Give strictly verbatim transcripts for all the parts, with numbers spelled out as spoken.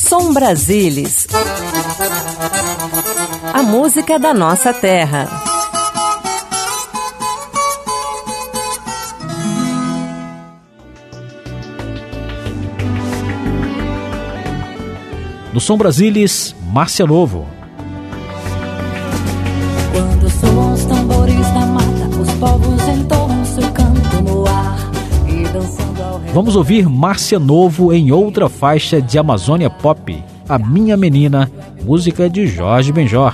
Som Brasilis. A música da nossa terra. No Som Brasilis, Márcia Novo. Quando soam os tambores da mata, os povos entoam seu canto no ar e dançando ao redor. Vamos ouvir Márcia Novo em outra faixa de Amazônia Pop, A Minha Menina, música de Jorge Benjor.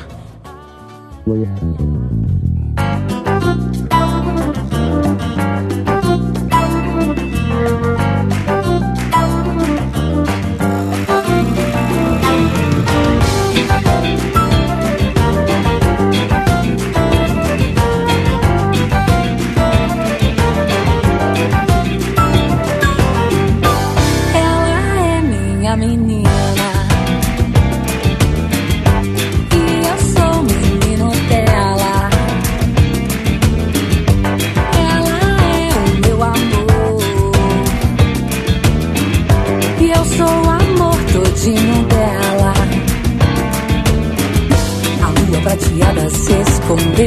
Prateada se escondeu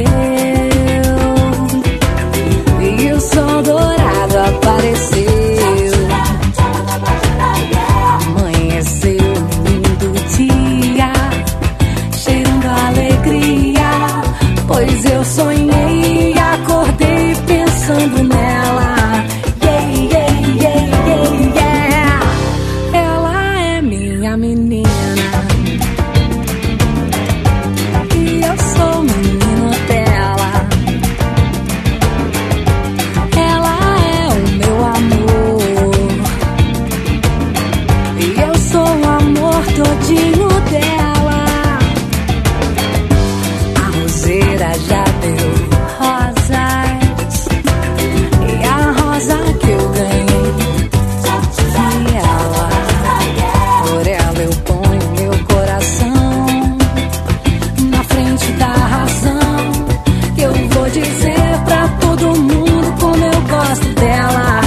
e o sol dourado apareceu. Amanheceu um lindo dia, cheirando a alegria, pois eu sonhei e acordei pensando nela. Yeah, yeah, yeah, yeah, yeah. Ela é minha menina. Todinho dela. A roseira já deu rosas e a rosa que eu ganhei foi ela. Por ela eu ponho meu coração na frente da razão. Eu vou dizer pra todo mundo como eu gosto dela.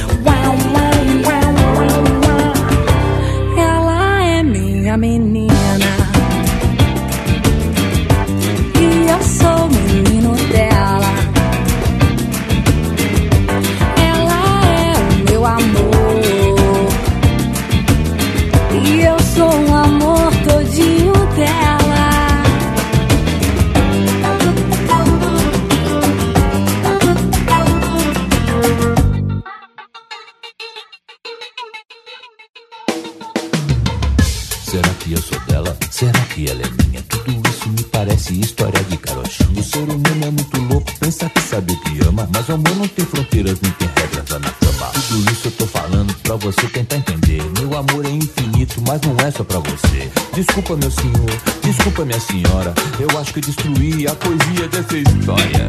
Minha menina, e eu sou o menino dela. Ela é o meu amor, e eu sou um amor todinho dela. Será que eu sou dela? Será que ela é minha? Tudo isso me parece história de carochinha. O ser humano é muito louco, pensa que sabe o que ama, mas o amor não tem fronteiras, nem tem regras lá na cama. Tudo isso eu tô falando pra você tentar entender. Meu amor é infinito, mas não é só pra você. Desculpa, meu senhor, desculpa, minha senhora, eu acho que destruí a poesia dessa história.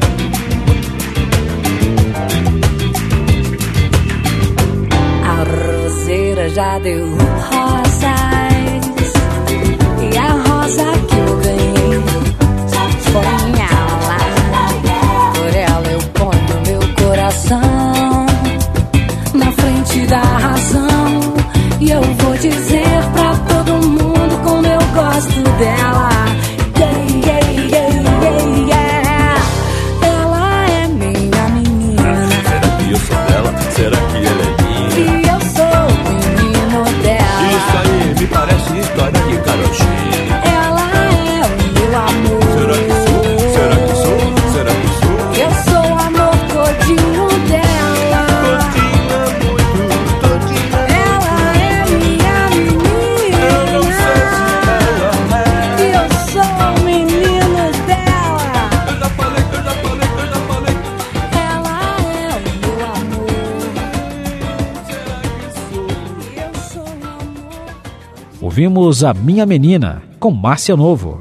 A roseira já deu rosas e a rosa que eu ganhei foi ela. Por ela eu ponho meu coração na frente da razão, e eu vou dizer pra todo mundo como eu gosto dela. Yeah, yeah, yeah, yeah, yeah. Ela é minha menina. Será que eu sou dela? Será que ela é minha? E eu sou o menino dela. Isso aí me parece história de carochinha. Ela é o meu amor. Será que sou? Será que sou? Será que sou? Eu sou o amor todinho dela. Todinha, muito todinha. Ela é minha menina. Eu não sei se ela é. E eu sou o menino dela. Eu já falei, eu já falei, eu já falei. Ela é o meu amor. Será que sou? Eu sou o amor. Ouvimos A Minha Menina, com Márcia Novo.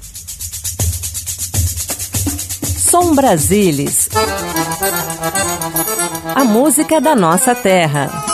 Som Brasilis. A música da nossa terra.